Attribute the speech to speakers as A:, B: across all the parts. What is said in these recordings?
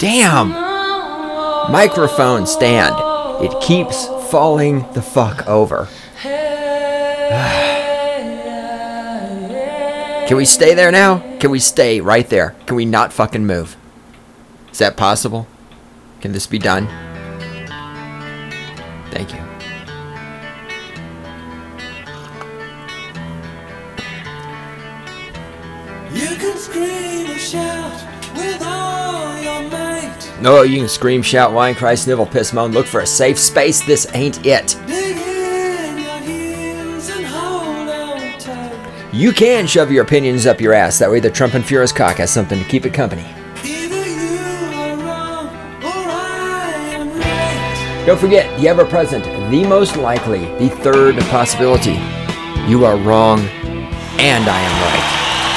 A: Damn! Microphone stand. It keeps falling the fuck over. Can we stay there now? Can we stay right there? Can we not fucking move? Is that possible? Can this be done? Thank you.
B: You can scream and shout with all your might.
A: No, you can scream, shout, whine, cry, snivel, piss, moan, look for a safe space. This ain't it.
B: Dig in your heels and hold on tight.
A: You can shove your opinions up your ass. That way the Trump and Furious cock has something to keep it company.
B: Either you are wrong or I am right.
A: Don't forget, the ever-present, the most likely, the third possibility. You are wrong, and I am right.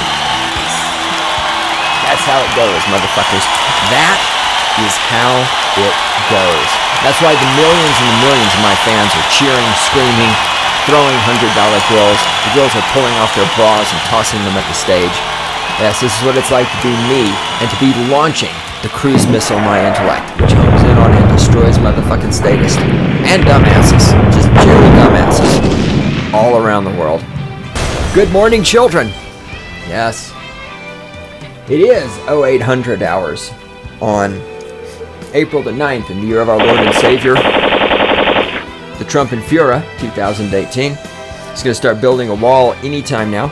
A: That's how it goes, motherfuckers. That is how it goes. That's why the millions and the millions of my fans are cheering, screaming, throwing $100 bills. The girls are pulling off their bras and tossing them at the stage. Yes, this is what it's like to be me and to be launching the cruise missile My Intellect, which homes in on and destroys motherfucking statists and dumbasses, just purely dumbasses, all around the world. Good morning, children. Yes. It is 0800 hours on April the 9th in the year of our Lord and Savior, the Trump and Fura 2018. It's going to start building a wall anytime now.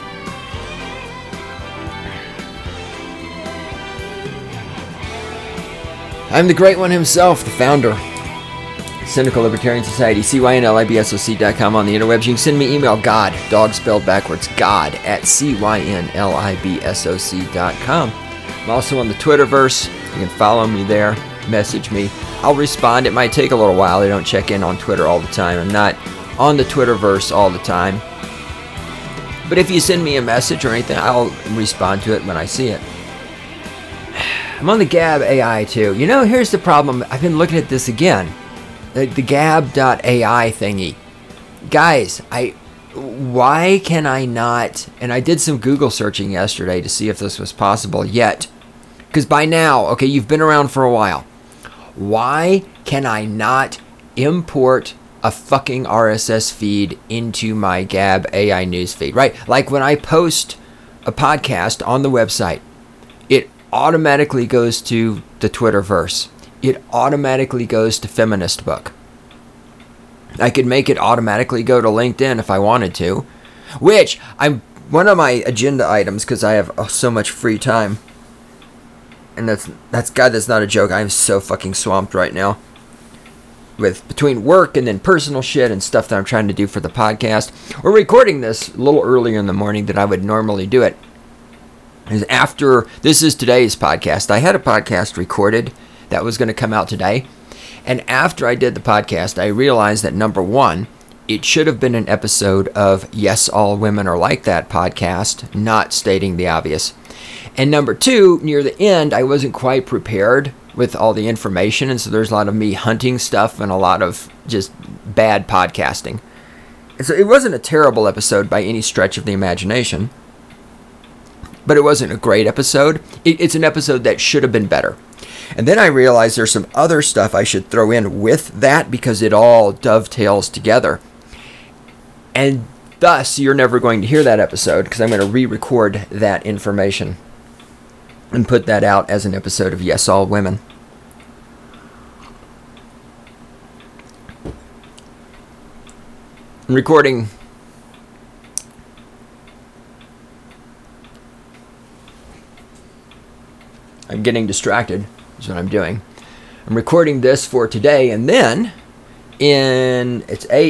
A: I'm the great one himself, the founder. Cynical Libertarian Society, cynlibsoc.com on the interwebs. You can send me email, God, dog spelled backwards, God, at cynlibsoc.com. I'm also on the Twitterverse. You can follow me there, message me. I'll respond. It might take a little while. I don't check in on Twitter all the time. I'm not on the Twitterverse all the time. But if you send me a message or anything, I'll respond to it when I see it. I'm on the Gab AI too. You know, here's the problem. I've been looking at this again. The Gab.ai thingy. Guys, why can I not, and I did some Google searching yesterday to see if this was possible yet. Because by now, okay, you've been around for a while. Why can I not import a fucking RSS feed into my Gab AI news feed, right? Like when I post a podcast on the website, it automatically goes to the Twitterverse. It automatically goes to Feminist Book. I could make it automatically go to LinkedIn if I wanted to, which one of my agenda items, because I have so much free time, and that's not a joke. I'm so fucking swamped right now with between work and then personal shit and stuff that I'm trying to do for the podcast. We're recording this a little earlier in the morning than I would normally do it. This is today's podcast. I had a podcast recorded that was going to come out today. And after I did the podcast, I realized that number one, it should have been an episode of Yes, All Women Are Like That podcast, not stating the obvious. And number two, near the end, I wasn't quite prepared with all the information. And so there's a lot of me hunting stuff and a lot of just bad podcasting. And so it wasn't a terrible episode by any stretch of the imagination. But it wasn't a great episode. It's an episode that should have been better. And then I realized there's some other stuff I should throw in with that because it all dovetails together. And thus, you're never going to hear that episode because I'm going to re-record that information and put that out as an episode of Yes, All Women. I'm recording. I'm getting distracted, is what I'm doing. I'm recording this for today, and then in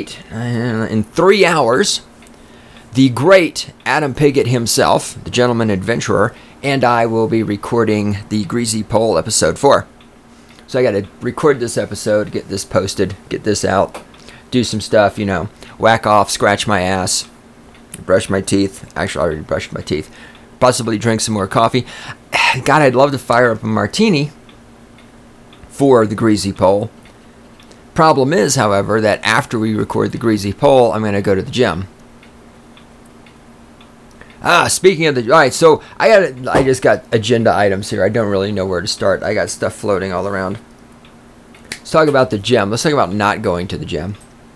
A: 3 hours, the great Adam Piggott himself, the gentleman adventurer, and I will be recording the Greasy Pole episode 4. So I got to record this episode, get this posted, get this out, do some stuff, whack off, scratch my ass, brush my teeth. Actually, I already brushed my teeth. Possibly drink some more coffee. God, I'd love to fire up a martini for the Greasy Pole. Problem is, however, that after we record the Greasy Pole, I'm going to go to the gym. Speaking of all right, so I just got agenda items here. I don't really know where to start. I got stuff floating all around. Let's talk about the gym. Let's talk about not going to the gym.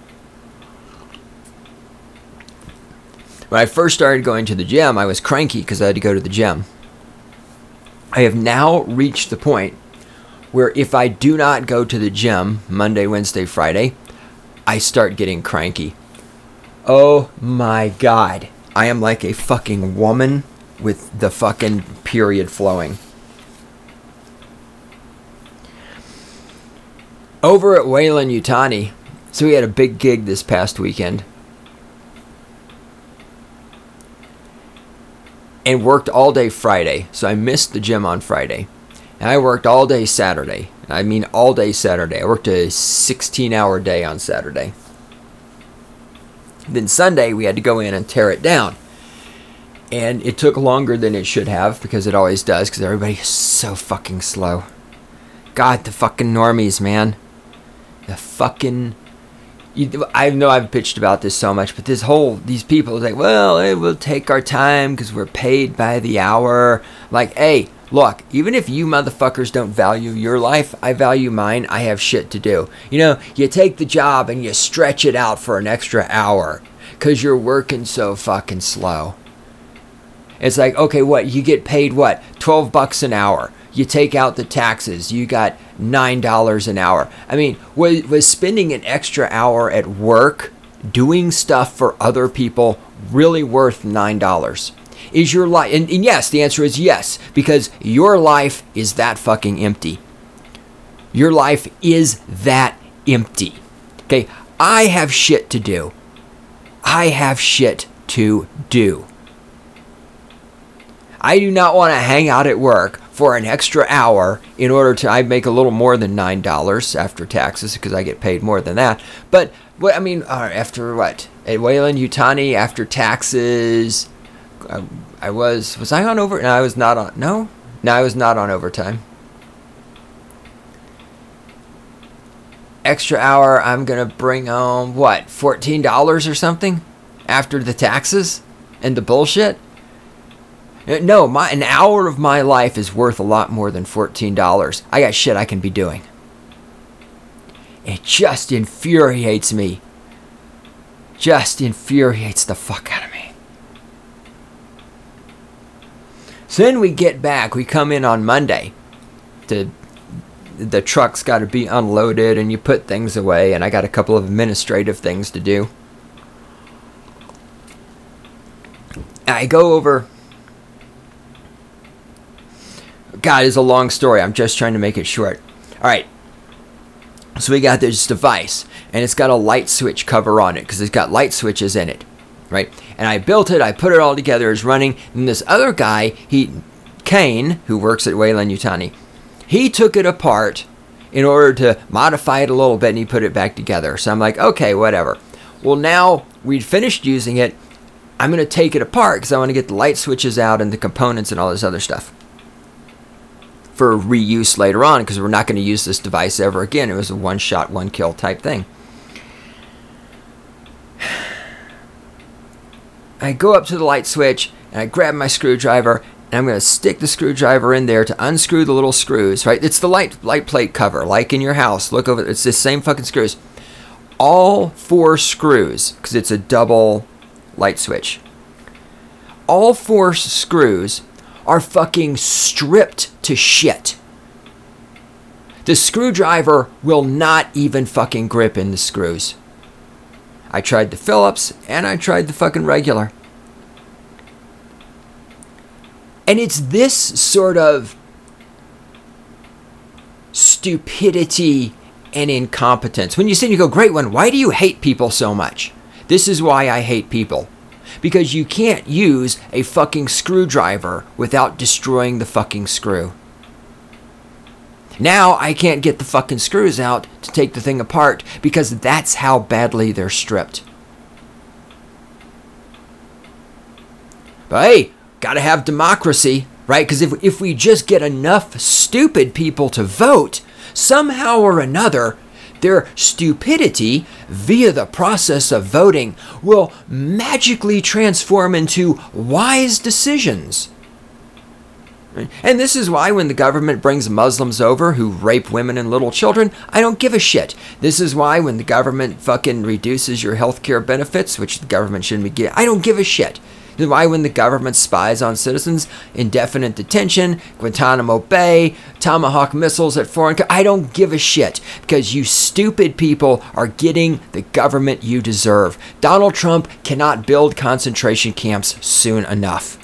A: When I first started going to the gym, I was cranky because I had to go to the gym. I have now reached the point where if I do not go to the gym Monday, Wednesday, Friday, I start getting cranky. Oh my God. I am like a fucking woman with the fucking period flowing. Over at Weyland-Yutani, so we had a big gig this past weekend. And worked all day Friday, so I missed the gym on Friday. And I worked all day Saturday. I mean all day Saturday. I worked a 16-hour day on Saturday. Then Sunday, we had to go in and tear it down. And it took longer than it should have, because it always does, because everybody's so fucking slow. God, the fucking normies, man. The fucking... I know I've bitched about this so much, but these people are like, well, hey, we'll take our time because we're paid by the hour. Like, hey, look, even if you motherfuckers don't value your life, I value mine. I have shit to do. You know, you take the job and you stretch it out for an extra hour because you're working so fucking slow. It's like, okay, what? You get paid what? $12 an hour. You take out the taxes. You got $9 an hour. I mean, was spending an extra hour at work doing stuff for other people really worth $9? Is your life... And yes, the answer is yes, because your life is that fucking empty. Your life is that empty. Okay, I have shit to do. I have shit to do. I do not want to hang out at work for an extra hour in order to... I make a little more than $9 after taxes because I get paid more than that. But, what I mean, after what? At Weyland-Yutani, after taxes... Was I on over... No, I was not on... No, I was not on overtime. Extra hour, I'm going to bring home, what, $14 or something? After the taxes and the bullshit? No, an hour of my life is worth a lot more than $14. I got shit I can be doing. It just infuriates me. Just infuriates the fuck out of me. So then we get back. We come in on Monday. The truck's got to be unloaded and you put things away. And I got a couple of administrative things to do. I go over... God, it's a long story. I'm just trying to make it short. All right. So we got this device, and it's got a light switch cover on it because it's got light switches in it, right? And I built it. I put it all together. It's running. And this other guy, Kane, who works at Weyland-Yutani, he took it apart in order to modify it a little bit, and he put it back together. So I'm like, okay, whatever. Well, now we'd finished using it. I'm going to take it apart because I want to get the light switches out and the components and all this other stuff for reuse later on, because we're not going to use this device ever again. It was a one-shot, one-kill type thing. I go up to the light switch, and I grab my screwdriver, and I'm going to stick the screwdriver in there to unscrew the little screws, right? It's the light plate cover, like in your house. Look over, it's the same fucking screws. All 4 screws, because it's a double light switch. All 4 screws are fucking stripped to shit. The screwdriver will not even fucking grip in the screws. I tried the Phillips and I tried the fucking regular. And it's this sort of stupidity and incompetence. When you sit and you go, great one, why do you hate people so much? This is why I hate people. Because you can't use a fucking screwdriver without destroying the fucking screw. Now I can't get the fucking screws out to take the thing apart because that's how badly they're stripped. But hey, gotta have democracy, right? Because if we just get enough stupid people to vote, somehow or another, their stupidity via the process of voting will magically transform into wise decisions. And this is why when the government brings Muslims over who rape women and little children, I don't give a shit. This is why when the government fucking reduces your health care benefits, which the government shouldn't be getting, I don't give a shit. This is why when the government spies on citizens, indefinite detention, Guantanamo Bay, Tomahawk missiles at foreign I don't give a shit, because you stupid people are getting the government you deserve. Donald Trump cannot build concentration camps soon enough.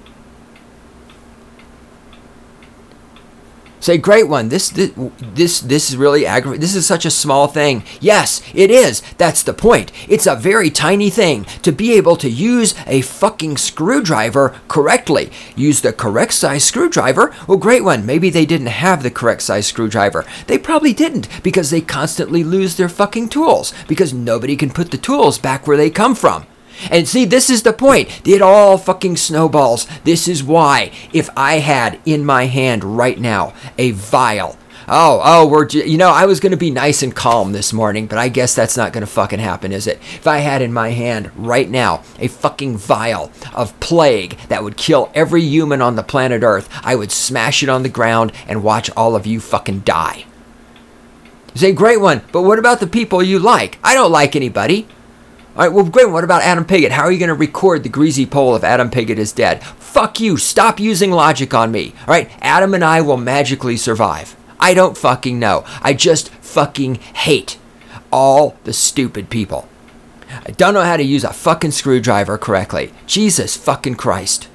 A: Say, great one. This is really aggravating. This is such a small thing. Yes, it is. That's the point. It's a very tiny thing to be able to use a fucking screwdriver correctly. Use the correct size screwdriver. Well, great one. Maybe they didn't have the correct size screwdriver. They probably didn't, because they constantly lose their fucking tools, because nobody can put the tools back where they come from. And see, this is the point. It all fucking snowballs. This is why, if I had in my hand right now a vial, I was going to be nice and calm this morning, but I guess that's not going to fucking happen, is it? If I had in my hand right now a fucking vial of plague that would kill every human on the planet Earth, I would smash it on the ground and watch all of you fucking die. You say, great one, but what about the people you like? I don't like anybody. All right, well, great. What about Adam Piggott? How are you going to record the greasy pole if Adam Piggott is dead? Fuck you. Stop using logic on me. All right, Adam and I will magically survive. I don't fucking know. I just fucking hate all the stupid people. I don't know how to use a fucking screwdriver correctly. Jesus fucking Christ.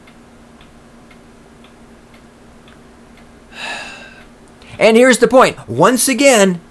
A: And here's the point. Once again,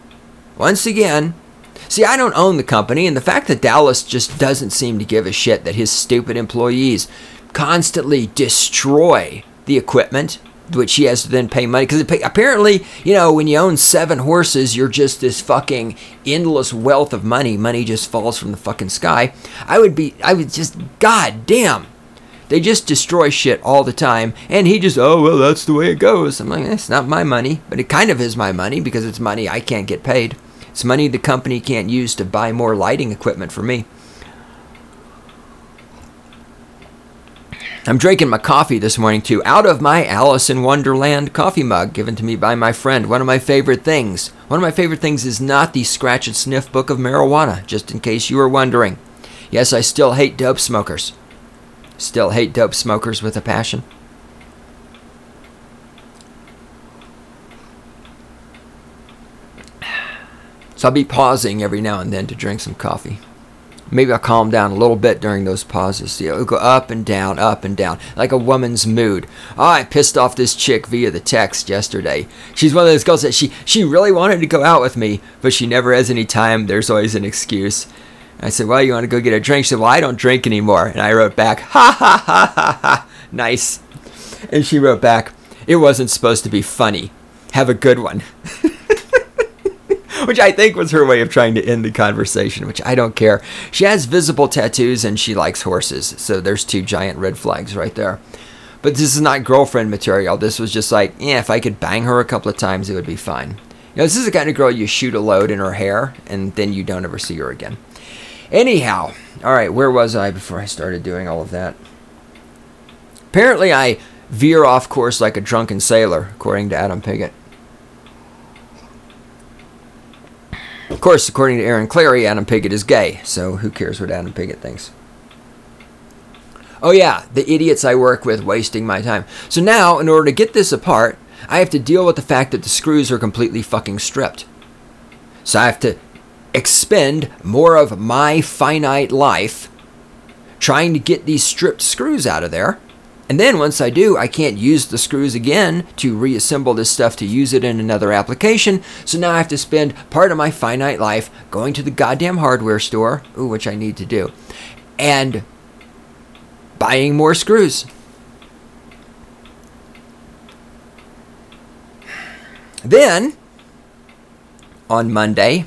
A: see, I don't own the company, and the fact that Dallas just doesn't seem to give a shit that his stupid employees constantly destroy the equipment, which he has to then pay money. Because apparently, when you own 7 horses, you're just this fucking endless wealth of money. Money just falls from the fucking sky. I would just, god damn. They just destroy shit all the time, and he just, that's the way it goes. I'm like, it's not my money, but it kind of is my money, because it's money I can't get paid. It's money the company can't use to buy more lighting equipment for me. I'm drinking my coffee this morning, too, out of my Alice in Wonderland coffee mug given to me by my friend. One of my favorite things. One of my favorite things is not the scratch and sniff book of marijuana, just in case you were wondering. Yes, I still hate dope smokers. Still hate dope smokers with a passion. So I'll be pausing every now and then to drink some coffee. Maybe I'll calm down a little bit during those pauses. It'll go up and down, like a woman's mood. I pissed off this chick via the text yesterday. She's one of those girls that she really wanted to go out with me, but she never has any time. There's always an excuse. I said, well, you want to go get a drink? She said, well, I don't drink anymore. And I wrote back, ha, ha, ha, ha, ha. Nice. And she wrote back, it wasn't supposed to be funny. Have a good one. Which I think was her way of trying to end the conversation, which I don't care. She has visible tattoos and she likes horses. So there's 2 giant red flags right there. But this is not girlfriend material. This was just like, if I could bang her a couple of times, it would be fine. This is the kind of girl you shoot a load in her hair and then you don't ever see her again. Anyhow, all right, where was I before I started doing all of that? Apparently I veer off course like a drunken sailor, according to Adam Piggott. Of course, according to Aaron Clarey, Adam Piggott is gay, so who cares what Adam Piggott thinks? Oh yeah, the idiots I work with wasting my time. So now, in order to get this apart, I have to deal with the fact that the screws are completely fucking stripped. So I have to expend more of my finite life trying to get these stripped screws out of there. And then once I do, I can't use the screws again to reassemble this stuff to use it in another application. So now I have to spend part of my finite life going to the goddamn hardware store, which I need to do, and buying more screws. Then, on Monday,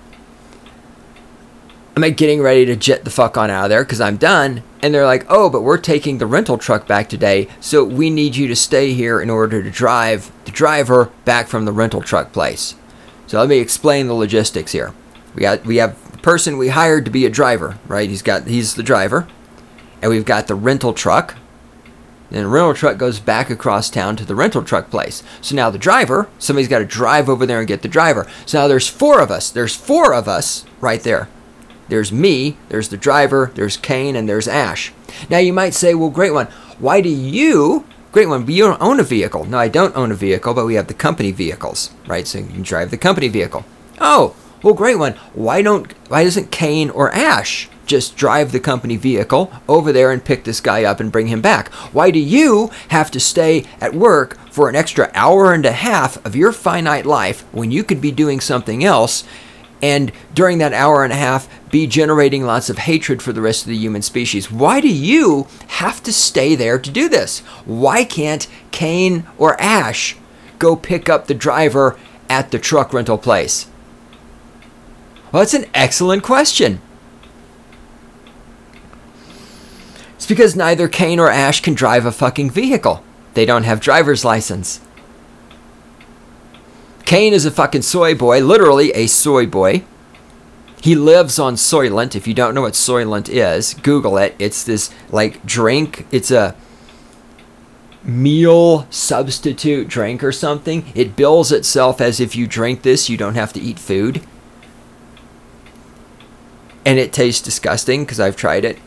A: I'm getting ready to jet the fuck on out of there because I'm done. And they're like, oh, but we're taking the rental truck back today, so we need you to stay here in order to drive the driver back from the rental truck place. So let me explain the logistics here. We have the person we hired to be a driver, right? He's the driver. And we've got the rental truck. And the rental truck goes back across town to the rental truck place. So now the driver, somebody's got to drive over there and get the driver. So now there's four of us. There's four of us right there. There's me, there's the driver, there's Kane, and there's Ash. Now you might say, well, Great One, why do you, Great One, but you don't own a vehicle. No, I don't own a vehicle, but we have the company vehicles, right? So you can drive the company vehicle. Oh, well, Great One, why doesn't Kane or Ash just drive the company vehicle over there and pick this guy up and bring him back? Why do you have to stay at work for an extra hour and a half of your finite life when you could be doing something else, and during that hour and a half be generating lots of hatred for the rest of the human species? Why do you have to stay there to do this? Why can't Kane or Ash go pick up the driver at the truck rental place? Well, that's an excellent question. It's because neither Kane or Ash can drive a fucking vehicle. They don't have driver's license. Kane is a fucking soy boy, literally a soy boy. He lives on Soylent. If you don't know what Soylent is, Google it. It's this like drink. It's a meal substitute drink or something. It bills itself as if you drink this, you don't have to eat food. And it tastes disgusting because I've tried it.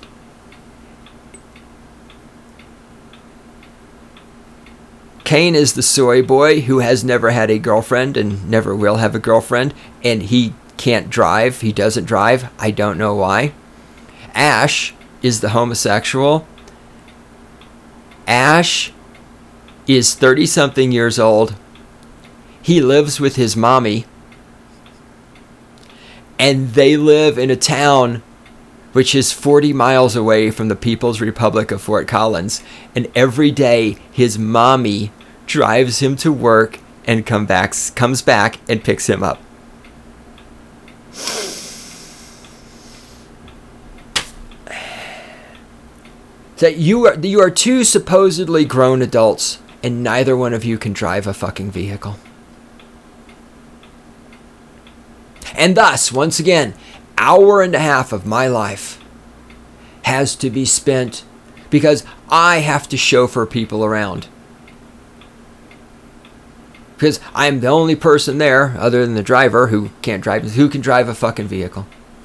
A: Kane is the soy boy who has never had a girlfriend and never will have a girlfriend, and he can't drive. He doesn't drive. I don't know why. Ash is the homosexual. Ash is 30-something years old. He lives with his mommy, and they live in a town which is 40 miles away from the People's Republic of Fort Collins. And every day, his mommy drives him to work and comes back and picks him up. So you are two supposedly grown adults, and neither one of you can drive a fucking vehicle. And thus, once again, hour and a half of my life has to be spent because I have to chauffeur people around. Because I'm the only person there, other than the driver, who can drive a fucking vehicle.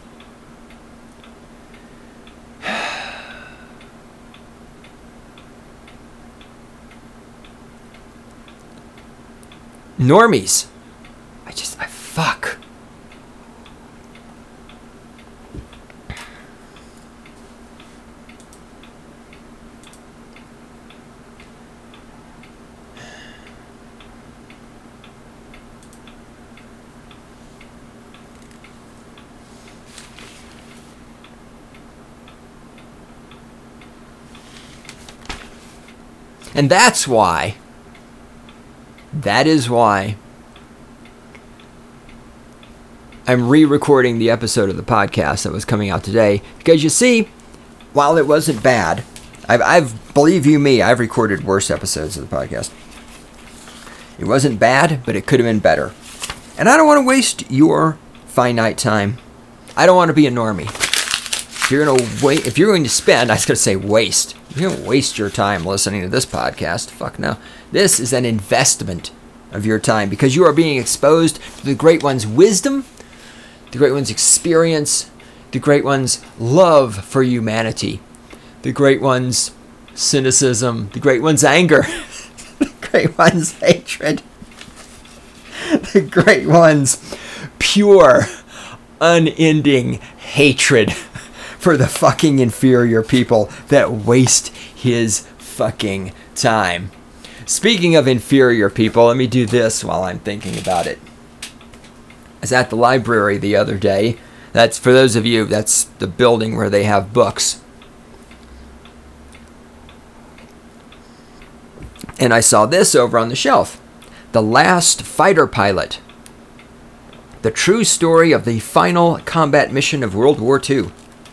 A: Normies. Fuck. And that is why I'm re-recording the episode of the podcast that was coming out today. Because you see, while it wasn't bad, I've believe you me, I've recorded worse episodes of the podcast. It wasn't bad, but it could have been better. And I don't want to waste your finite time. I don't want to be a normie. If you're going to spend, I was going to say waste. You're going to waste your time listening to this podcast. Fuck no. This is an investment of your time because you are being exposed to the Great One's wisdom, the Great One's experience, the Great One's love for humanity, the Great One's cynicism, the Great One's anger, the Great One's hatred, the Great One's pure, unending hatred for the fucking inferior people that waste his fucking time. Speaking of inferior people, let me do this while I'm thinking about it. I was at the library the other day. That's, for those of you, that's the building where they have books. And I saw this over on the shelf. The Last Fighter Pilot. The true story of the final combat mission of World War II.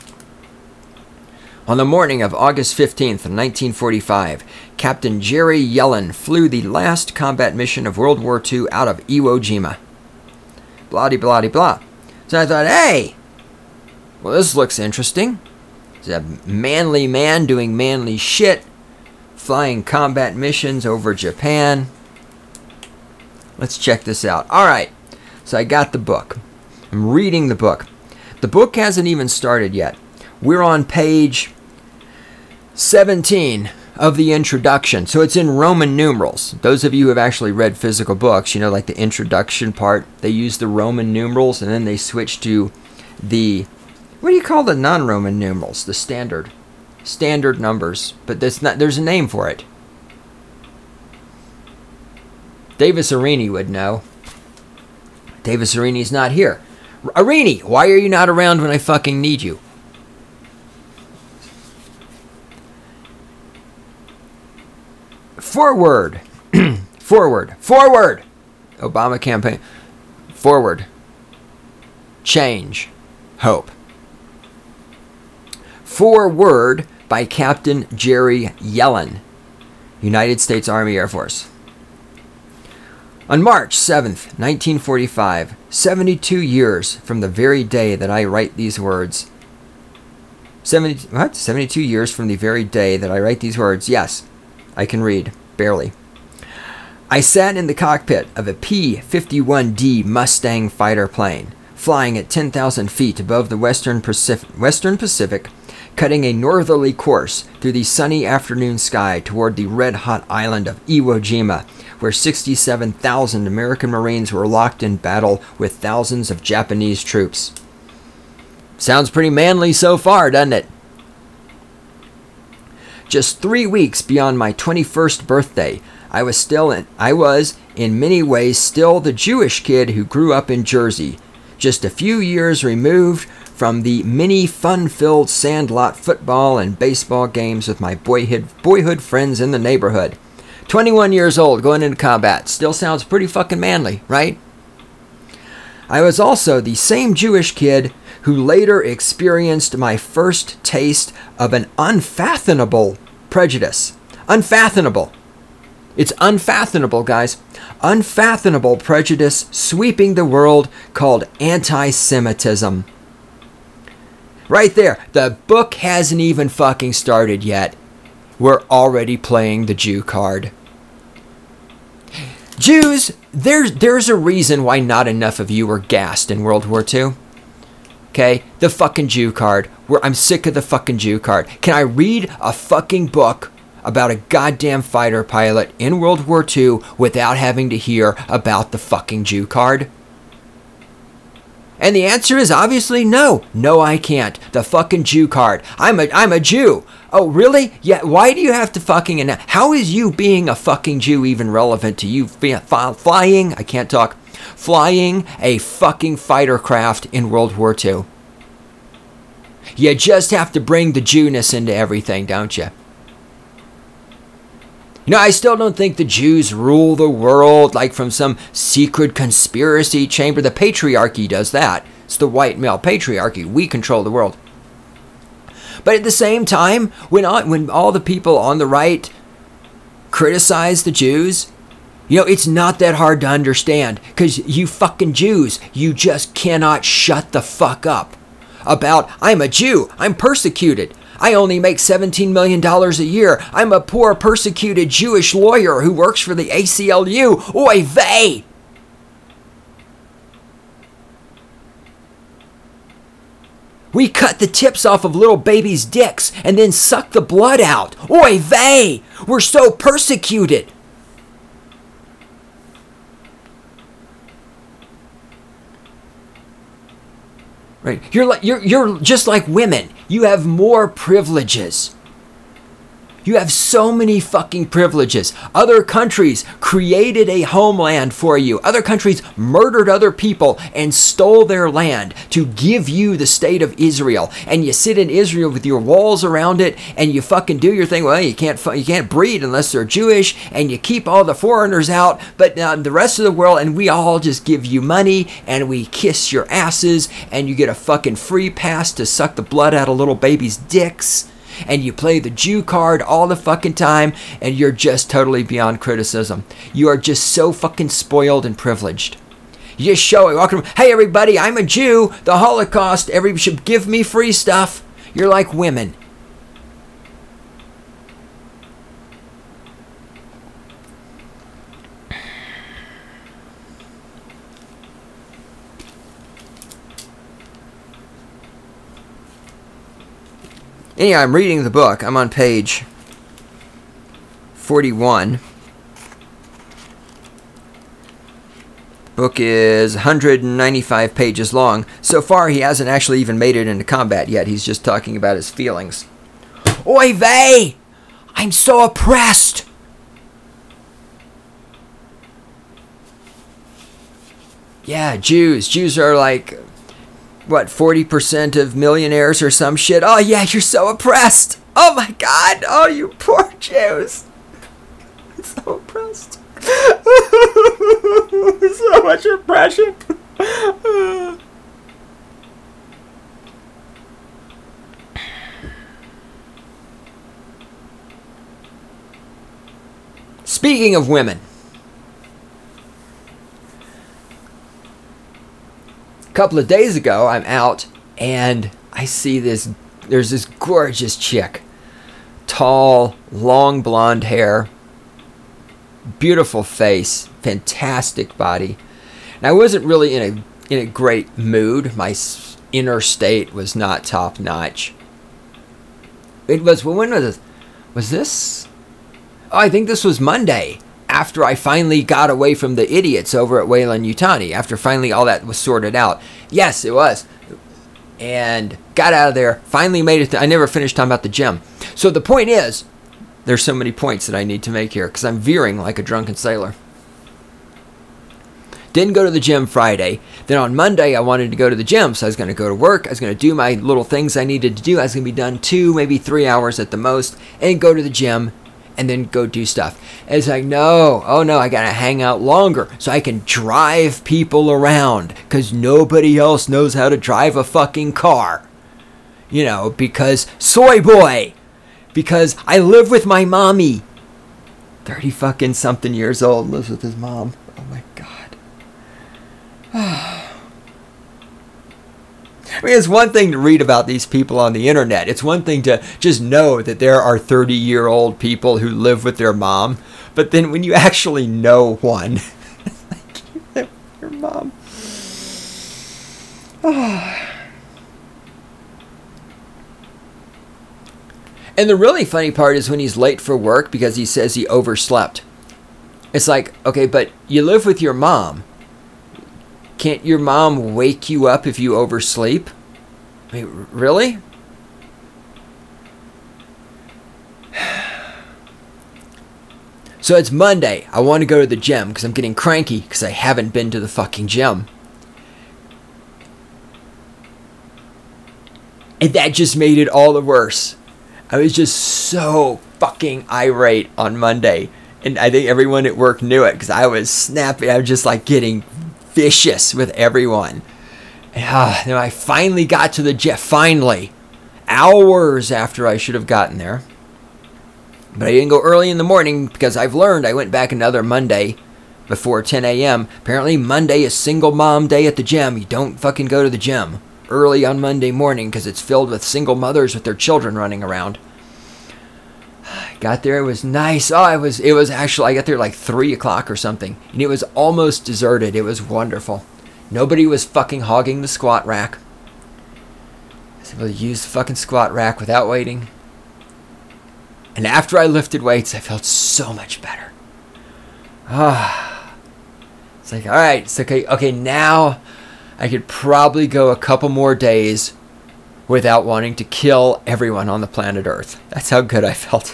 A: On the morning of August 15th, 1945, Captain Jerry Yellen flew the last combat mission of World War II out of Iwo Jima. blah blah blah. So I thought, hey, well, this looks interesting. It's a manly man doing manly shit, flying combat missions over Japan. Let's check this out. All right, so I got the book. I'm reading the book. The book hasn't even started yet. We're on page 17 of the introduction. So it's in Roman numerals. Those of you who have actually read physical books, you know, like the introduction part, they use the Roman numerals and then they switch to the, what do you call the non-Roman numerals? The standard numbers. But there's a name for it. Davis Arini would know. Davis Arini's not here. Arini, why are you not around when I fucking need you? Forward. Forward. Obama campaign. Forward. Change. Hope. Forward by Captain Jerry Yellen, United States Army Air Force. On March 7th, 1945, 72 years from the very day that I write these words. 72 years from the very day that I write these words. Yes, I can read, barely. I sat in the cockpit of a P-51D Mustang fighter plane, flying at 10,000 feet above the Western Pacific, cutting a northerly course through the sunny afternoon sky toward the red-hot island of Iwo Jima, where 67,000 American Marines were locked in battle with thousands of Japanese troops. Sounds pretty manly so far, doesn't it? Just 3 weeks beyond my 21st birthday, I was in many ways still the Jewish kid who grew up in Jersey, just a few years removed from the many fun-filled sandlot football and baseball games with my boyhood friends in the neighborhood. 21 years old, going into combat. Still sounds pretty fucking manly, right? I was also the same Jewish kid who later experienced my first taste of an unfathomable prejudice. Unfathomable. It's unfathomable, guys. Unfathomable prejudice sweeping the world called anti-Semitism. Right there. The book hasn't even fucking started yet. We're already playing the Jew card. Jews, there's a reason why not enough of you were gassed in World War II. Okay? The fucking Jew card. I'm sick of the fucking Jew card. Can I read a fucking book about a goddamn fighter pilot in World War II without having to hear about the fucking Jew card? And the answer is obviously no. No, I can't. The fucking Jew card. I'm a Jew. Oh, really? Yeah, why do you have to fucking... How is you being a fucking Jew even relevant to you flying... I can't talk. Flying a fucking fighter craft in World War II? You just have to bring the Jewness into everything, don't you? You know, I still don't think the Jews rule the world like from some secret conspiracy chamber. The patriarchy does that. It's the white male patriarchy. We control the world. But at the same time, when all the people on the right criticize the Jews, you know, it's not that hard to understand. Because you fucking Jews, you just cannot shut the fuck up about, I'm a Jew, I'm persecuted. I only make $17 million a year. I'm a poor, persecuted Jewish lawyer who works for the ACLU. Oy vey! We cut the tips off of little babies' dicks and then suck the blood out. Oy vey! We're so persecuted. Right? You're just like women. You have more privileges. You have so many fucking privileges. Other countries created a homeland for you. Other countries murdered other people and stole their land to give you the state of Israel. And you sit in Israel with your walls around it and you fucking do your thing. Well, you can't breed unless they're Jewish, and you keep all the foreigners out. But the rest of the world, and we all just give you money and we kiss your asses, and you get a fucking free pass to suck the blood out of little babies' dicks. And you play the Jew card all the fucking time, and you're just totally beyond criticism. You are just so fucking spoiled and privileged. You just show it. Walk around, hey, everybody, I'm a Jew. The Holocaust. Everybody should give me free stuff. You're like women. Anyhow, I'm reading the book. I'm on page 41. The book is 195 pages long. So far, he hasn't actually even made it into combat yet. He's just talking about his feelings. Oy vey! I'm so oppressed! Yeah, Jews. Jews are like, what, 40% of millionaires or some shit? Oh, yeah, you're so oppressed. Oh, my God. Oh, you poor Jews. I'm so oppressed. So much oppression. Speaking of women. A couple of days ago, I'm out and I see there's this gorgeous chick. Tall, long blonde hair, beautiful face, fantastic body. And I wasn't really in a great mood. My inner state was not top notch. It was, when was this? Was this? Oh, I think this was Monday. After I finally got away from the idiots over at Weyland-Yutani, after finally all that was sorted out. Yes, it was. And got out of there, finally made it. I never finished talking about the gym. So the point is, there's so many points that I need to make here, because I'm veering like a drunken sailor. Didn't go to the gym Friday. Then on Monday, I wanted to go to the gym, so I was going to go to work. I was going to do my little things I needed to do. I was going to be done 2, maybe 3 hours at the most, and go to the gym. And then go do stuff. And it's like, no, oh no, I gotta hang out longer so I can drive people around, because nobody else knows how to drive a fucking car. You know, because soy boy. Because I live with my mommy. 30 fucking something years old, lives with his mom. Oh my God. I mean, it's one thing to read about these people on the internet. It's one thing to just know that there are 30-year-old people who live with their mom. But then when you actually know one, it's like, you live with your mom. And the really funny part is when he's late for work because he says he overslept. It's like, okay, but you live with your mom. Can't your mom wake you up if you oversleep? I mean, really? So it's Monday. I want to go to the gym because I'm getting cranky because I haven't been to the fucking gym. And that just made it all the worse. I was just so fucking irate on Monday. And I think everyone at work knew it because I was snapping. I was just like getting vicious with everyone. Then I finally got to the gym. Finally. Hours after I should have gotten there. But I didn't go early in the morning because I've learned. I went back another Monday before 10 a.m. Apparently Monday is single mom day at the gym. You don't fucking go to the gym early on Monday morning because it's filled with single mothers with their children running around. Got there, it was nice. Oh, it was actually, I got there like 3 o'clock or something. And it was almost deserted. It was wonderful. Nobody was fucking hogging the squat rack. I was able to use the fucking squat rack without waiting. And after I lifted weights, I felt so much better. It's like, all right, it's okay. Okay, now I could probably go a couple more days without wanting to kill everyone on the planet Earth. That's how good I felt.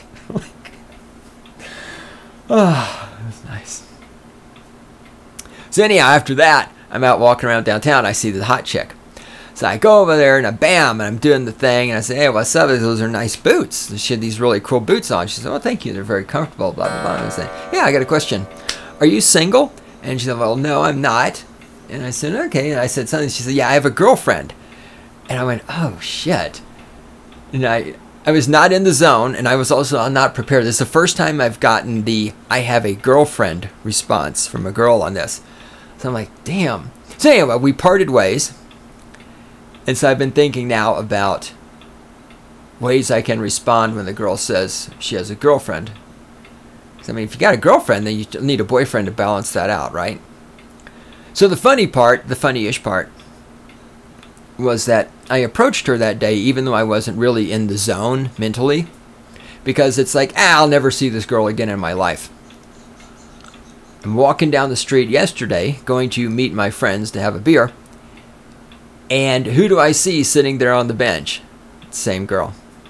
A: It was nice. So anyhow, after that, I'm out walking around downtown. I see the hot chick. So I go over there and and I'm doing the thing. And I say, hey, what's up? Those are nice boots. She had these really cool boots on. She said, oh, thank you. They're very comfortable, blah, blah, blah. And I said, yeah, I got a question. Are you single? And she said, well, no, I'm not. And I said, okay. And I said something. She said, yeah, I have a girlfriend. And I went, oh, shit. And I was not in the zone, and I was also not prepared. This is the first time I've gotten the I have a girlfriend response from a girl on this. So I'm like, damn. So anyway, we parted ways. And so I've been thinking now about ways I can respond when the girl says she has a girlfriend. 'Cause, I mean, if you got a girlfriend, then you need a boyfriend to balance that out, right? So the funny-ish part, was that I approached her that day even though I wasn't really in the zone mentally. Because it's like, I'll never see this girl again in my life. I'm walking down the street yesterday, going to meet my friends to have a beer. And who do I see sitting there on the bench? Same girl.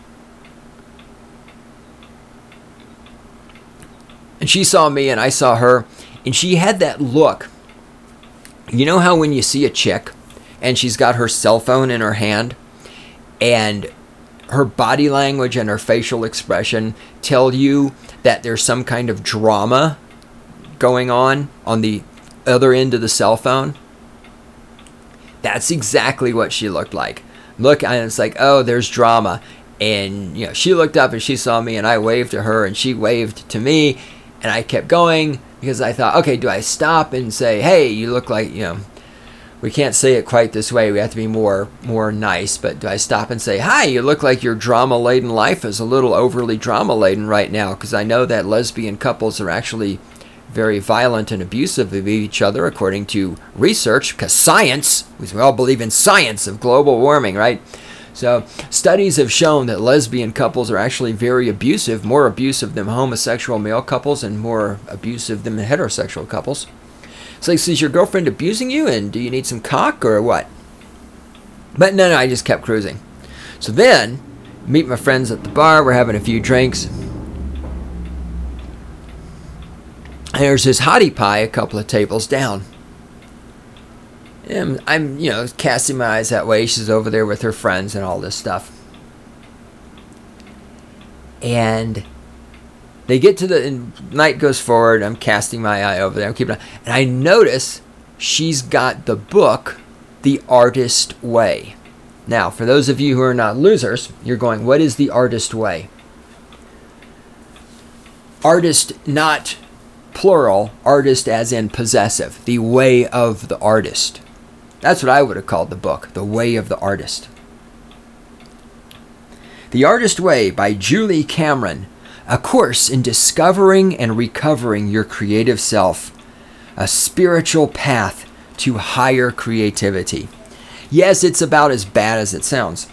A: And she saw me and I saw her. And she had that look. You know how when you see a chick and she's got her cell phone in her hand and her body language and her facial expression tell you that there's some kind of drama going on the other end of the cell phone? That's exactly what she looked like. Look, and it's like, oh, there's drama. And, you know, she looked up and she saw me and I waved to her and she waved to me and I kept going because I thought, okay, do I stop and say, hey, you look like, you know, we can't say it quite this way. We have to be more nice. But do I stop and say, hi, you look like your drama-laden life is a little overly drama-laden right now? Because I know that lesbian couples are actually very violent and abusive of each other, according to research, because science, we all believe in science of global warming, right? So studies have shown that lesbian couples are actually very abusive, more abusive than homosexual male couples and more abusive than heterosexual couples. It's like, so is your girlfriend abusing you and do you need some cock or what? But no, I just kept cruising. So then, meet my friends at the bar, we're having a few drinks. And there's this hottie pie a couple of tables down. And I'm, you know, casting my eyes that way. She's over there with her friends and all this stuff. And they get to night goes forward. I'm casting my eye over there. I'm keeping an eye. And I notice she's got the book, The Artist Way. Now, for those of you who are not losers, you're going, what is The Artist Way? Artist, not plural, artist as in possessive. The way of the artist. That's what I would have called the book, The Way of the Artist. The Artist Way by Julie Cameron. A course in discovering and recovering your creative self. A spiritual path to higher creativity. Yes, it's about as bad as it sounds.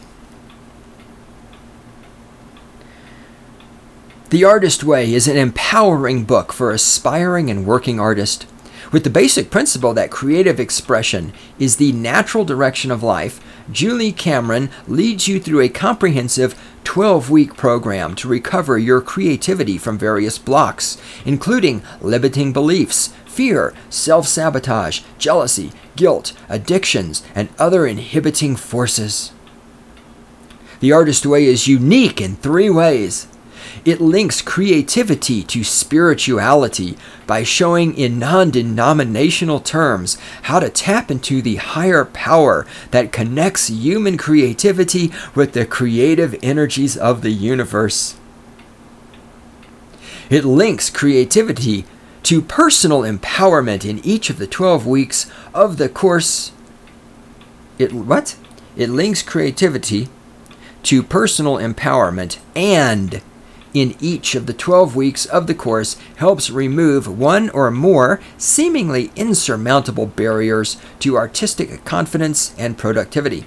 A: The Artist Way is an empowering book for aspiring and working artists. With the basic principle that creative expression is the natural direction of life, Julie Cameron leads you through a comprehensive 12-week program to recover your creativity from various blocks, including limiting beliefs, fear, self-sabotage, jealousy, guilt, addictions, and other inhibiting forces. The Artist Way is unique in 3 ways. It links creativity to spirituality by showing in non-denominational terms how to tap into the higher power that connects human creativity with the creative energies of the universe. It links creativity to personal empowerment in each of the 12 weeks of the course. It links creativity to personal empowerment and in each of the 12 weeks of the course helps remove one or more seemingly insurmountable barriers to artistic confidence and productivity.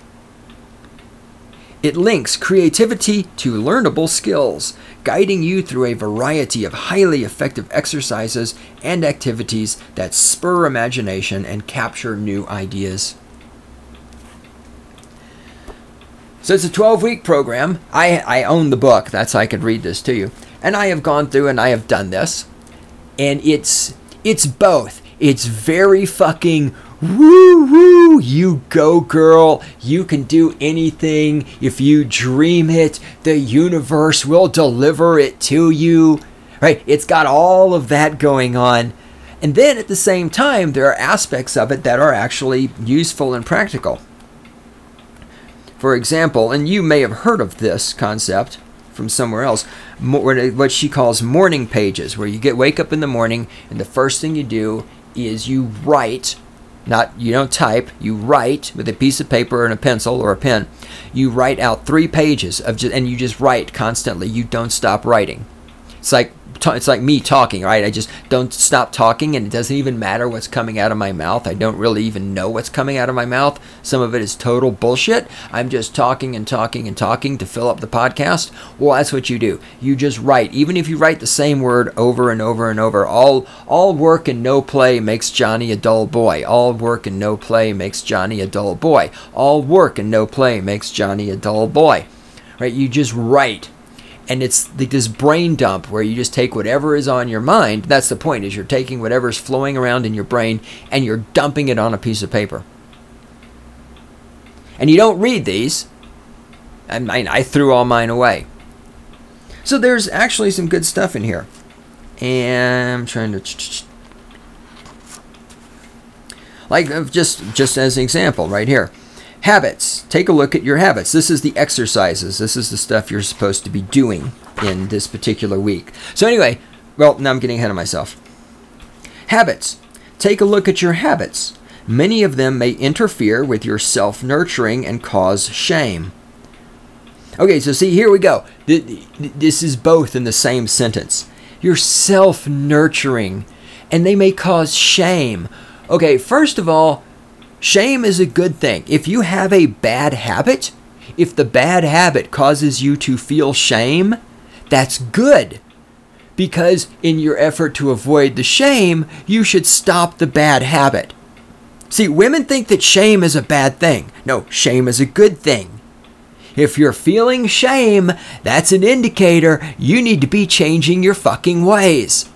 A: It links creativity to learnable skills, guiding you through a variety of highly effective exercises and activities that spur imagination and capture new ideas. So it's a 12-week program. I own the book. That's how I could read this to you. And I have gone through and I have done this. And it's both. It's very fucking woo-woo. You go, girl. You can do anything. If you dream it, the universe will deliver it to you. Right? It's got all of that going on. And then at the same time, there are aspects of it that are actually useful and practical. For example, and you may have heard of this concept from somewhere else, what she calls morning pages, where you wake up in the morning and the first thing you do is you write You don't type, you write with a piece of paper and a pencil or a pen. You write out 3 pages and you just write constantly. You don't stop writing. It's like me talking, right? I just don't stop talking, and it doesn't even matter what's coming out of my mouth. I don't really even know what's coming out of my mouth. Some of it is total bullshit. I'm just talking and talking and talking to fill up the podcast. Well, that's what you do. You just write. Even if you write the same word over and over and over, all work and no play makes Johnny a dull boy. All work and no play makes Johnny a dull boy. All work and no play makes Johnny a dull boy. Right? You just write. And it's this brain dump where you just take whatever is on your mind. That's the point, is you're taking whatever's flowing around in your brain and you're dumping it on a piece of paper. And you don't read these. I threw all mine away. So there's actually some good stuff in here. And I'm trying to... Like, just as an example, right here. Habits. Take a look at your habits. This is the exercises. This is the stuff you're supposed to be doing in this particular week. So anyway, well, now I'm getting ahead of myself. Habits. Take a look at your habits. Many of them may interfere with your self-nurturing and cause shame. Okay, so see, here we go. This is both in the same sentence. You're self-nurturing, and they may cause shame. Okay, first of all, shame is a good thing. If you have a bad habit, if the bad habit causes you to feel shame, that's good. Because in your effort to avoid the shame, you should stop the bad habit. See, women think that shame is a bad thing. No, shame is a good thing. If you're feeling shame, that's an indicator you need to be changing your fucking ways.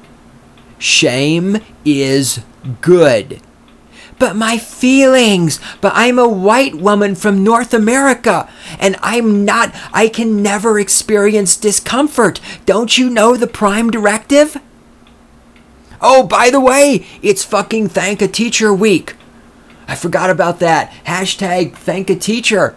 A: Shame is good. But my feelings, but I'm a white woman from North America, and I can never experience discomfort. Don't you know the Prime Directive? Oh, by the way, it's fucking Thank a Teacher week. I forgot about that. Hashtag Thank a Teacher.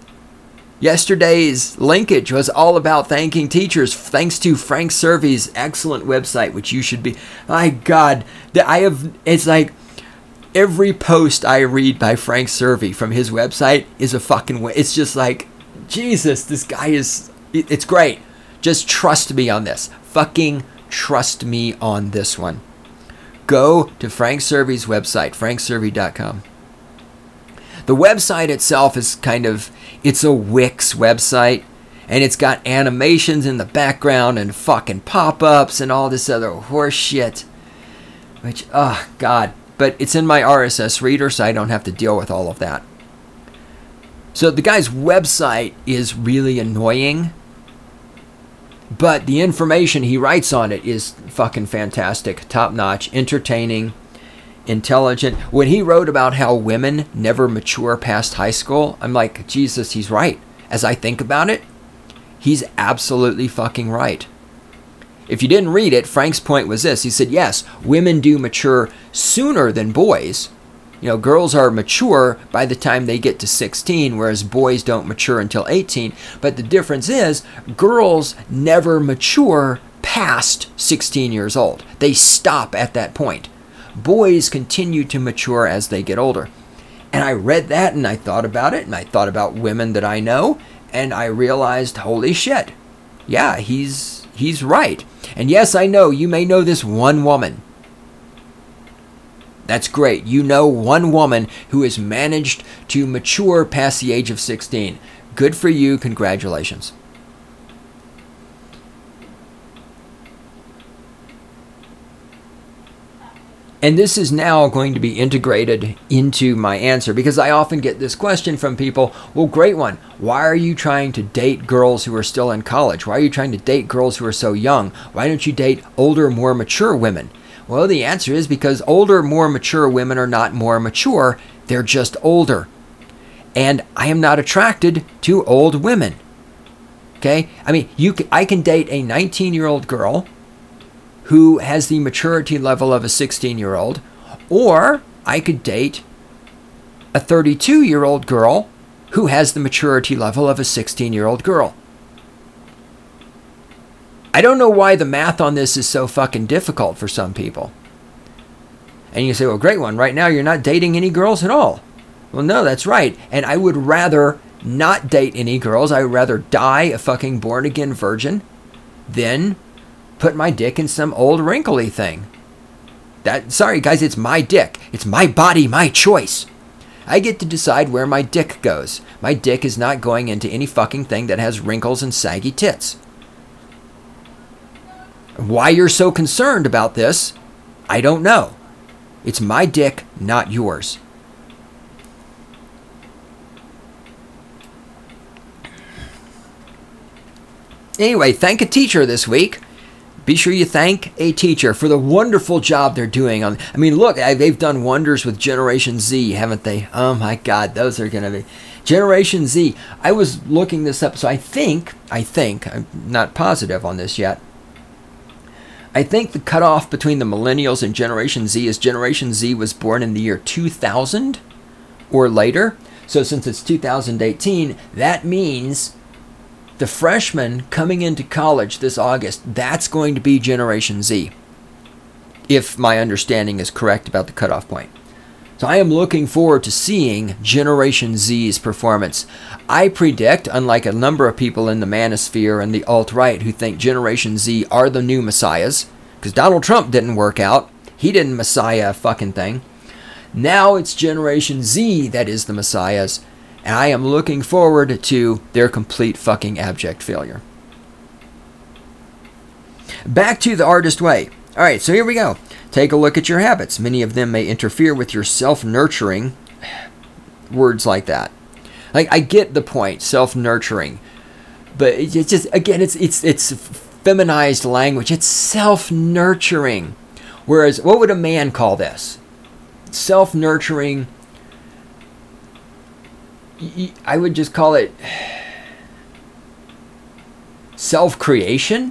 A: Yesterday's linkage was all about thanking teachers, thanks to Frank Servy's excellent website, which you should be. My God, it's like, every post I read by Frank Servy from his website is a fucking way. It's just like, Jesus, this guy it's great. Just trust me on this. Fucking trust me on this one. Go to Frank Servy's website, frankservy.com. The website itself is it's a Wix website, and it's got animations in the background and fucking pop-ups and all this other horse shit. Which, oh, God. But it's in my RSS reader, so I don't have to deal with all of that. So the guy's website is really annoying, but the information he writes on it is fucking fantastic, top-notch, entertaining, intelligent. When he wrote about how women never mature past high school, I'm like, Jesus, he's right. As I think about it, he's absolutely fucking right. If you didn't read it, Frank's point was this. He said, yes, women do mature sooner than boys. You know, girls are mature by the time they get to 16, whereas boys don't mature until 18. But the difference is, girls never mature past 16 years old. They stop at that point. Boys continue to mature as they get older. And I read that, and I thought about it, and I thought about women that I know, and I realized, holy shit, yeah, he's right. And yes, I know, you may know this one woman. That's great. You know one woman who has managed to mature past the age of 16. Good for you. Congratulations. And this is now going to be integrated into my answer, because I often get this question from people. Well, great one. Why are you trying to date girls who are still in college? Why are you trying to date girls who are so young? Why don't you date older, more mature women? Well, the answer is because older, more mature women are not more mature. They're just older. And I am not attracted to old women. Okay? I mean, I can date a 19-year-old girl who has the maturity level of a 16-year-old, or I could date a 32-year-old girl who has the maturity level of a 16-year-old girl. I don't know why the math on this is so fucking difficult for some people. And you say, well, great one, right now you're not dating any girls at all. Well, no, that's right. And I would rather not date any girls. I would rather die a fucking born-again virgin than put my dick in some old wrinkly thing. Sorry, guys, it's my dick. It's my body, my choice. I get to decide where my dick goes. My dick is not going into any fucking thing that has wrinkles and saggy tits. Why you're so concerned about this, I don't know. It's my dick, not yours. Anyway, thank a teacher this week. Be sure you thank a teacher for the wonderful job they're doing. Look, they've done wonders with Generation Z, haven't they? Oh my God, those are going to be... Generation Z. I was looking this up, so I think, I'm not positive on this yet. I think the cutoff between the millennials and Generation Z is Generation Z was born in the year 2000 or later. So since it's 2018, that means the freshmen coming into college this August, that's going to be Generation Z, if my understanding is correct about the cutoff point. So I am looking forward to seeing Generation Z's performance. I predict, unlike a number of people in the manosphere and the alt-right who think Generation Z are the new messiahs, because Donald Trump didn't work out. He didn't messiah a fucking thing. Now it's Generation Z that is the messiahs. And I am looking forward to their complete fucking abject failure. Back to the artist way. All right, so here we go. Take a look at your habits. Many of them may interfere with your self-nurturing. Words like that. Like, I get the point, self-nurturing. But it's just, again, it's feminized language. It's self-nurturing. Whereas, what would a man call this? Self-nurturing... I would just call it self-creation.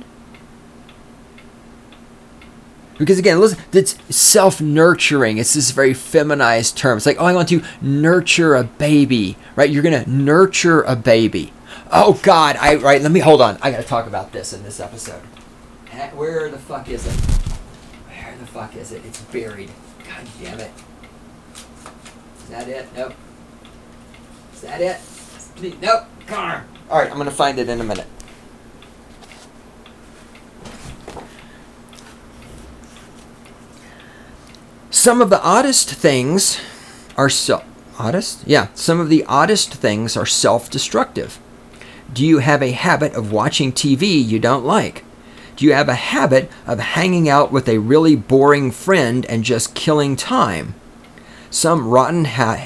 A: Because again, listen, it's self-nurturing. It's this very feminized term. It's like, oh, I want to nurture a baby, right? You're going to nurture a baby. Oh, God. Let me, hold on. I got to talk about this in this episode. Where the fuck is it? Where the fuck is it? It's buried. God damn it. Is that it? Nope. Is that it? Nope. Come on. All right, I'm going to find it in a minute. Some of the oddest things are oddest? Yeah, some of the oddest things are self-destructive. Do you have a habit of watching TV you don't like? Do you have a habit of hanging out with a really boring friend and just killing time? Some rotten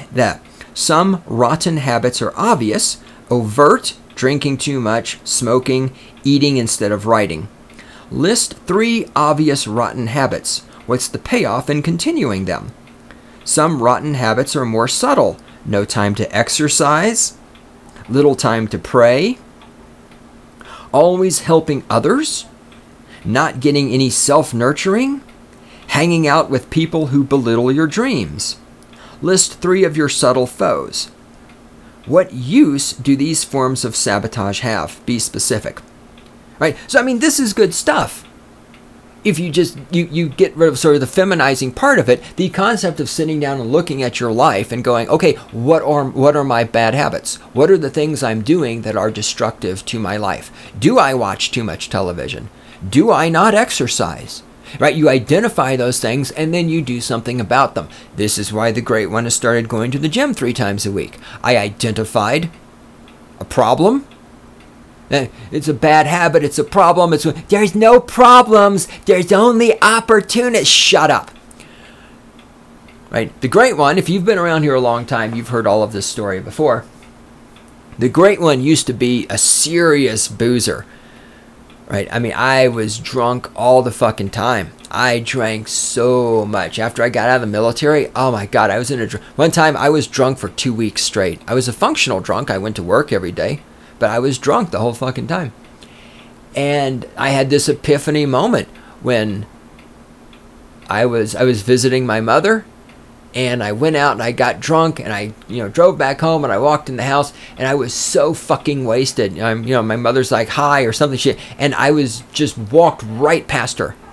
A: habits are obvious, overt, drinking too much, smoking, eating instead of writing. List 3 obvious rotten habits. What's the payoff in continuing them? Some rotten habits are more subtle. No time to exercise, little time to pray, always helping others, not getting any self-nurturing, hanging out with people who belittle your dreams. List 3 of your subtle foes. What use do these forms of sabotage have? Be specific. Right? So, this is good stuff. If you just, you get rid of sort of the feminizing part of it, the concept of sitting down and looking at your life and going, okay, what are my bad habits? What are the things I'm doing that are destructive to my life? Do I watch too much television? Do I not exercise? Right? You identify those things and then you do something about them. This is why the great one has started going to the gym 3 times a week. I identified a problem. It's a bad habit. It's a problem. There's no problems. There's only opportunities. Shut up. Right? The great one, if you've been around here a long time, you've heard all of this story before. The great one used to be a serious boozer. Right? I was drunk all the fucking time. I drank so much. After I got out of the military, oh my God, I was one time I was drunk for 2 weeks straight. I was a functional drunk. I went to work every day, but I was drunk the whole fucking time. And I had this epiphany moment when I was visiting my mother, and I went out and I got drunk and I, drove back home and I walked in the house and I was so fucking wasted. My mother's like, hi or something shit. And I was just walked right past her.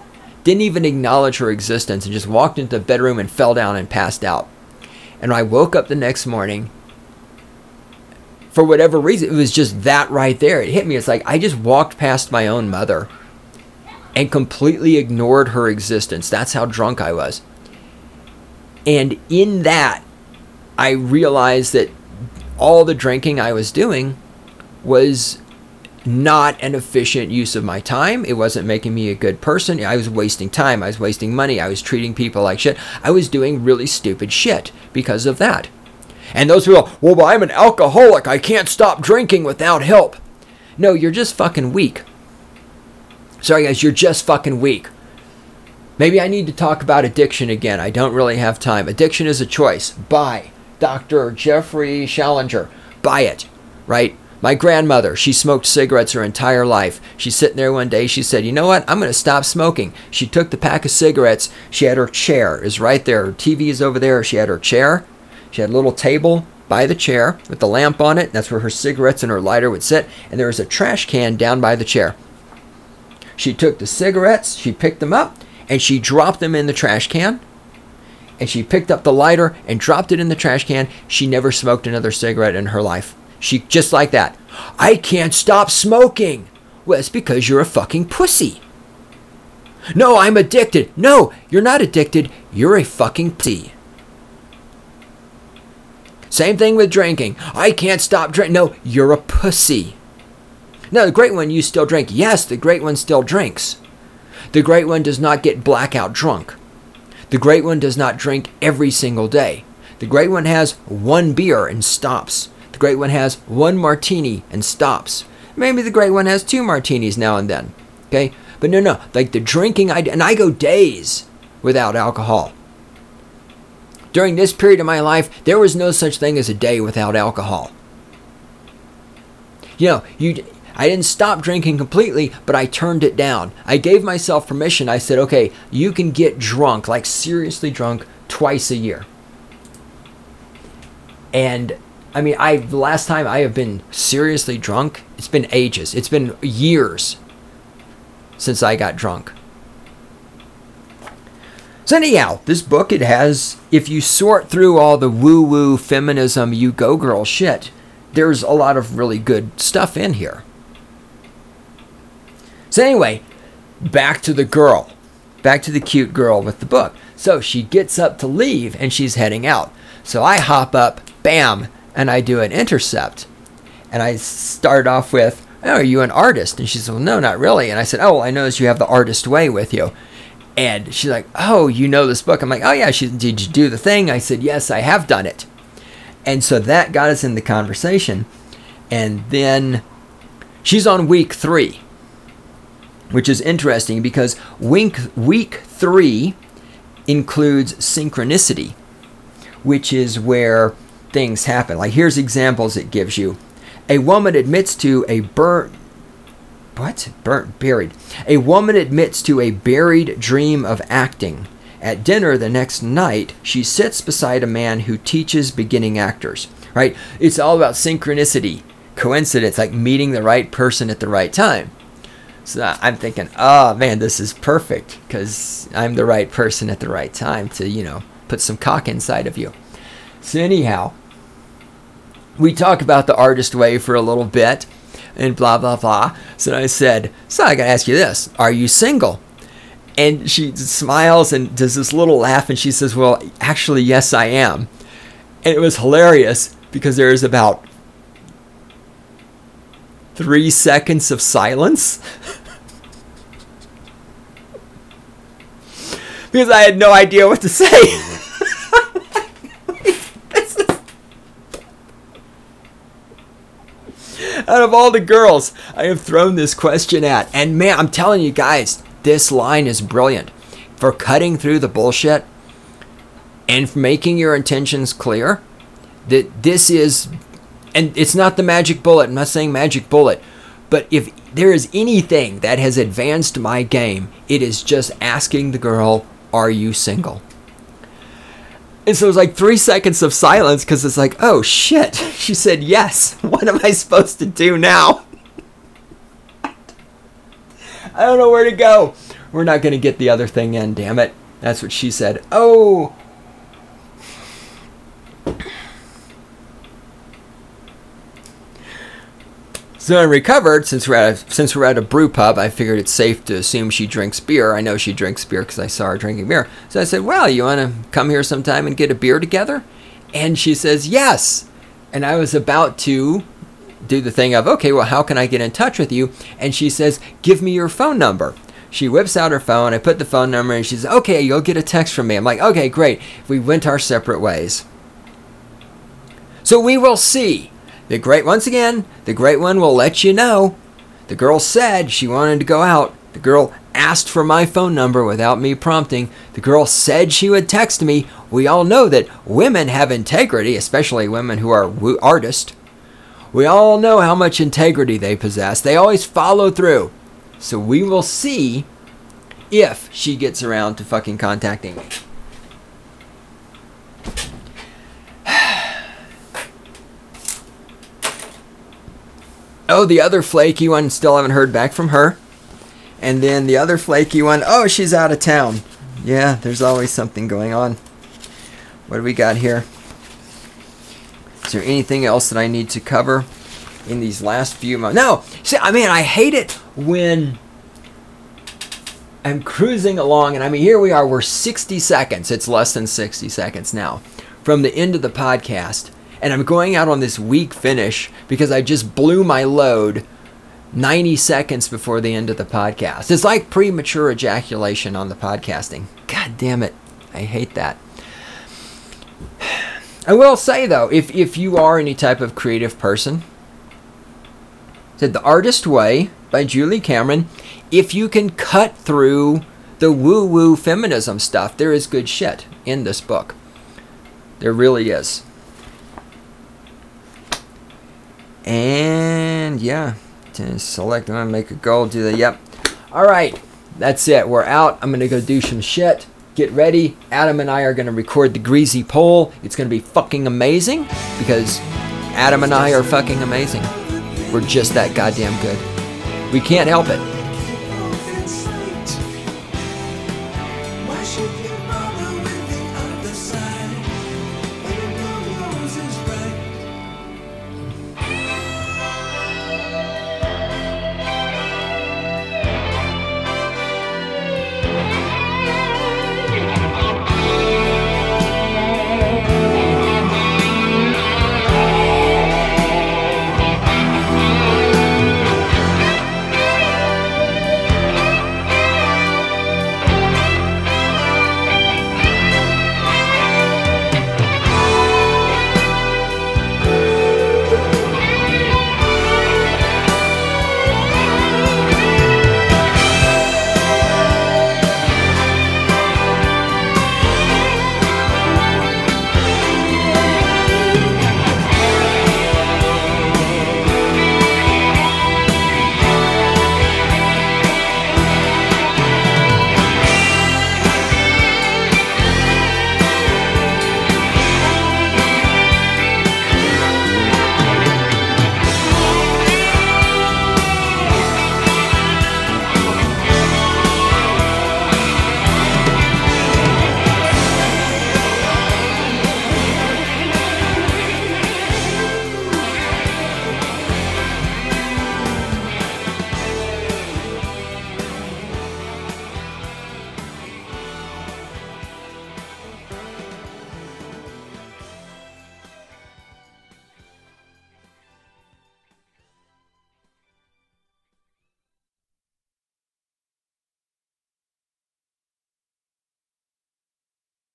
A: didn't even acknowledge her existence and just walked into the bedroom and fell down and passed out. And I woke up the next morning. For whatever reason, it was just that right there. It hit me. It's like I just walked past my own mother and completely ignored her existence. That's how drunk I was. And in that, I realized that all the drinking I was doing was not an efficient use of my time. It wasn't making me a good person. I was wasting time. I was wasting money. I was treating people like shit. I was doing really stupid shit because of that. And those people, well, I'm an alcoholic. I can't stop drinking without help. No, you're just fucking weak. Sorry, guys, you're just fucking weak. Maybe I need to talk about addiction again. I don't really have time. Addiction is a choice. Buy. Dr. Jeffrey Challenger. Buy it, right? My grandmother, she smoked cigarettes her entire life. She's sitting there one day. She said, you know what? I'm going to stop smoking. She took the pack of cigarettes. She had her chair. Is right there. Her TV is over there. She had her chair. She had a little table by the chair with the lamp on it. That's where her cigarettes and her lighter would sit. And there was a trash can down by the chair. She took the cigarettes. She picked them up. And she dropped them in the trash can. And she picked up the lighter and dropped it in the trash can. She never smoked another cigarette in her life. She, just like that. I can't stop smoking. Well, it's because you're a fucking pussy. No, I'm addicted. No, you're not addicted. You're a fucking pussy. Same thing with drinking. I can't stop drinking. No, you're a pussy. No, the great one, you still drink. Yes, the great one still drinks. The great one does not get blackout drunk. The great one does not drink every single day. The great one has one beer and stops. The great one has one martini and stops. Maybe the great one has 2 martinis now and then. Okay? But no. Like the drinking, and I go days without alcohol. During this period of my life, there was no such thing as a day without alcohol. You know, I didn't stop drinking completely, but I turned it down. I gave myself permission. I said, okay, you can get drunk, like seriously drunk, twice a year. And I mean, the last time I have been seriously drunk, it's been ages. It's been years since I got drunk. So anyhow, this book, it has, if you sort through all the woo-woo feminism, you go girl shit, there's a lot of really good stuff in here. So anyway, back to the girl. Back to the cute girl with the book. So she gets up to leave and she's heading out. So I hop up, bam, and I do an intercept. And I start off with, oh, are you an artist? And she said, well, no, not really. And I said, oh, well, I noticed you have the Artist Way with you. And she's like, oh, you know this book? I'm like, oh, yeah. Did you do the thing? I said, yes, I have done it. And so that got us in the conversation. And then she's on week 3, which is interesting because week 3 includes synchronicity, which is where things happen. Like here's examples it gives you. A woman admits to a A woman admits to a buried dream of acting. At dinner the next night, she sits beside a man who teaches beginning actors. Right? It's all about synchronicity, coincidence, like meeting the right person at the right time. So I'm thinking, oh man, this is perfect because I'm the right person at the right time to, put some cock inside of you. So anyhow, we talk about the Artist Way for a little bit and blah, blah, blah. So I said, so I got to ask you this. Are you single? And she smiles and does this little laugh and she says, well, actually, yes, I am. And it was hilarious because there is about 3 seconds of silence. Because I had no idea what to say. Out of all the girls I have thrown this question at. And man, I'm telling you guys, this line is brilliant. For cutting through the bullshit and for making your intentions clear. That this is, and it's not the magic bullet. I'm not saying magic bullet. But if there is anything that has advanced my game, it is just asking the girl, are you single? And so it was like 3 seconds of silence because it's like, oh shit. She said yes. What am I supposed to do now? I don't know where to go. We're not going to get the other thing in, damn it. That's what she said. Oh! So I recovered. Since we're at a brew pub, I figured it's safe to assume she drinks beer. I know she drinks beer because I saw her drinking beer. So I said, well, you want to come here sometime and get a beer together? And she says, yes. And I was about to do the thing of, okay, well, how can I get in touch with you? And she says, give me your phone number. She whips out her phone. I put the phone number and she says, okay, you'll get a text from me. I'm like, okay, great. We went our separate ways. So we will see. Once again, the great one will let you know. The girl said she wanted to go out. The girl asked for my phone number without me prompting. The girl said she would text me. We all know that women have integrity, especially women who are artists. We all know how much integrity they possess. They always follow through. So we will see if she gets around to fucking contacting me. Oh, the other flaky one, still haven't heard back from her. And then the other flaky one, oh, she's out of town. Yeah, there's always something going on. What do we got here? Is there anything else that I need to cover in these last few months? No! See, I hate it when I'm cruising along, and here we are, we're 60 seconds. It's less than 60 seconds now from the end of the podcast. And I'm going out on this weak finish because I just blew my load 90 seconds before the end of the podcast. It's like premature ejaculation on the podcasting. God damn it. I hate that. I will say, though, if you are any type of creative person, said The Artist Way by Julie Cameron, if you can cut through the woo-woo feminism stuff, there is good shit in this book. There really is. And yeah, to select and make a goal, do the, yep. All right, that's it. We're out. I'm going to go do some shit. Get ready. Adam and I are going to record the Greasy Poll. It's going to be fucking amazing because Adam and I are fucking amazing. We're just that goddamn good. We can't help it.